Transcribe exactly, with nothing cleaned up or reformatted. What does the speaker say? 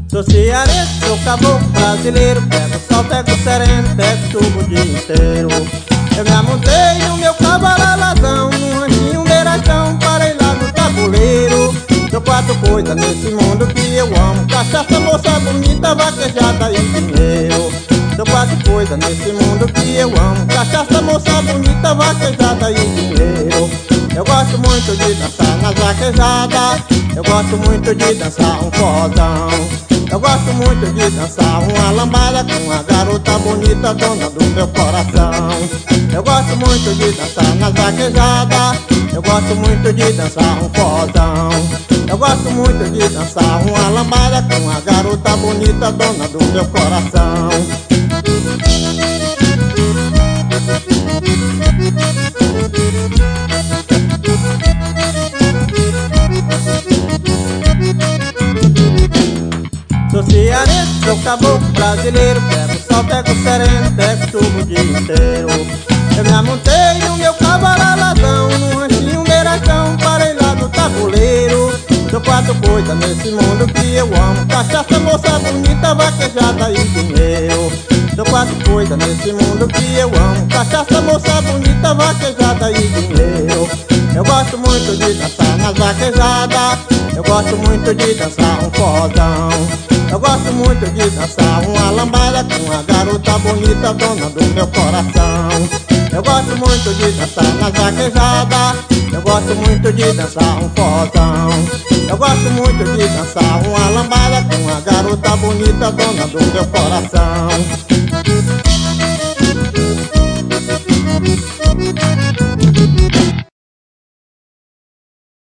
Sou cearense, sou caboclo brasileiro. Pego o sol, pego o sereno, pego chuva o dia inteiro. Eu me amontei no meu cavalo alazão, num ranchinho beirachão, parei lá no tabuleiro. Sou quatro coisas nesse mundo que eu amo: cachaça, moça bonita, vaquejada e dinheiro. Sou quatro coisas nesse mundo que eu amo: cachaça, moça bonita, vaquejada e dinheiro. Eu gosto muito de dançar nas vaquejadas, eu gosto muito de dançar um forrozão. Eu gosto muito de dançar uma lambada com a garota bonita, dona do meu coração. Eu gosto muito de dançar nas vaquejadas, eu gosto muito de dançar um forrozão. Eu gosto muito de dançar uma lambada com a garota bonita, dona do meu coração. Sou cearense, sou caboclo brasileiro. Pego o sol, pego o sereno, pego chuva o dia inteiro. Eu me amontei no meu cavalo alazão, num ranchinho beirachão, parei lá no tabuleiro. Sou quatro coisas nesse mundo que eu amo: cachaça, moça bonita, vaquejada e dinheiro. Sou quatro coisas nesse mundo que eu amo: cachaça, moça bonita, vaquejada e dinheiro. Eu gosto muito de dançar nas vaquejadas, eu gosto muito de dançar um forrozão. Eu gosto muito de dançar uma lambada com a garota bonita, dona do meu coração. Eu gosto muito de dançar nas vaquejadas, eu gosto muito de dançar um forrozão. Eu gosto muito de dançar uma lambada com a garota bonita, dona do meu coração.